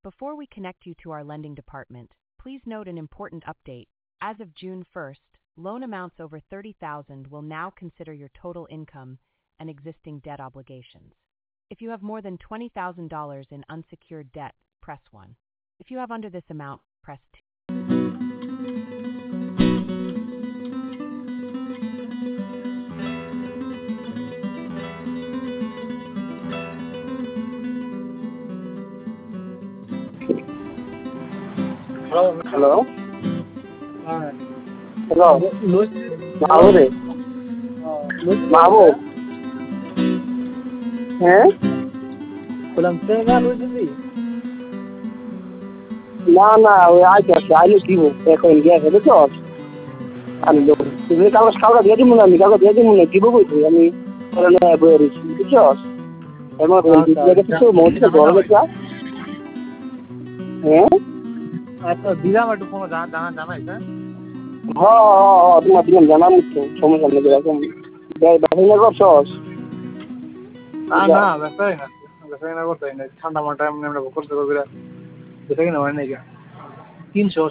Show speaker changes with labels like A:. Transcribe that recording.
A: Before we connect you to our lending department, please note an important update. As of June 1st, loan amounts over $30,000 will now consider your total income and existing debt obligations. If you have more than $20,000 in unsecured debt, press 1. If you have under this amount, press 2.
B: Hello. Hello. Mahbub রে মাহবুব হ্যাঁ
C: বললাম চেঙ্গা লইছিলি
B: না ওই আইলে দিব এখন গিয়ে বুঝছো আমি তুমি কালকে দিয়ে দিব না আমি কালকে দিয়ে দিব না দিব কইছি আমি বই রয়েছি বুঝছো এমন কিছু মধ্যে বড় বেচা হ্যাঁ
C: আচ্ছা দিলাম একটু ফোন জানাই হ্যাঁ
B: তোমার দিলাম জানাম তো সমস্যা নেই এরকম ব্যবসা না করছস
C: না ব্যবসা না করতে ঠান্ডা মাঠে আমরা করতে দেখে কিনা হয় না 300